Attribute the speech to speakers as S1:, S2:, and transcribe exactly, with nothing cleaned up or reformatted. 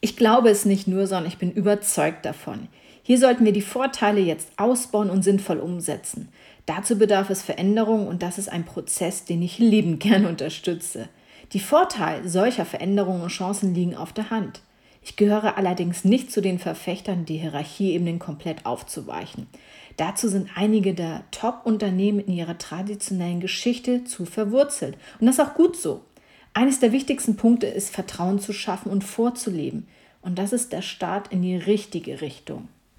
S1: Ich glaube es nicht nur, sondern ich bin überzeugt davon. Hier sollten wir die Vorteile jetzt ausbauen und sinnvoll umsetzen. Dazu bedarf es Veränderung und das ist ein Prozess, den ich liebend gern unterstütze. Die Vorteile solcher Veränderungen und Chancen liegen auf der Hand. Ich gehöre allerdings nicht zu den Verfechtern, die Hierarchieebenen komplett aufzuweichen. Dazu sind einige der Top-Unternehmen in ihrer traditionellen Geschichte zu verwurzelt. Und das ist auch gut so. Eines der wichtigsten Punkte ist, Vertrauen zu schaffen und vorzuleben. Und das ist der Start in die richtige Richtung.